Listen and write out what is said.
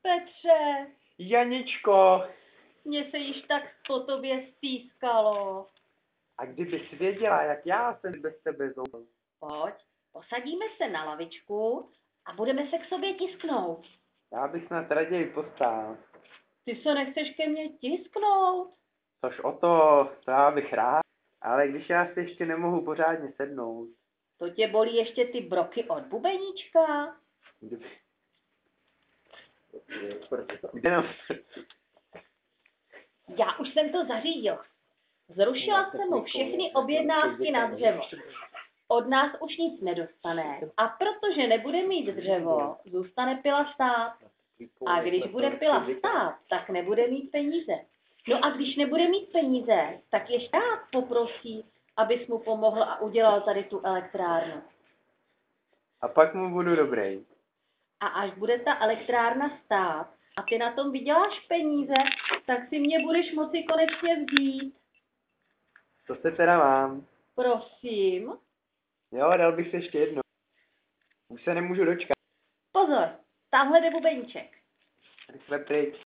Petře, Janičko, mně se již tak po tobě stýskalo. a kdybys věděla, jak já jsem bez tebe zoufal. Pojď, posadíme se na lavičku a budeme se k sobě tisknout. Já bych snad raději postál. Ty se nechceš ke mně tisknout? Což o to já bych rád, ale když já si ještě nemohu pořádně sednout. To tě bolí ještě ty broky od bubeníčka? Kdyby... Jenom... Já už jsem to zařídil. Zrušila jsem mu všechny objednávky na dřevo. Od nás už nic nedostane a protože nebude mít dřevo, zůstane pila stát. A když bude pila stát, tak nebude mít peníze. No a když nebude mít peníze, tak je stát poprosí, abys mu pomohl a udělal tady tu elektrárnu. A pak mu budu dobrý. A až bude ta elektrárna stát a ty na tom vyděláš peníze, tak si mě budeš moci konečně vzít. To se teda mám. Prosím. Jo, dal bych se ještě jednou. Už se nemůžu dočkat. Pozor, tamhle jde bubeníček. Rychle pryč.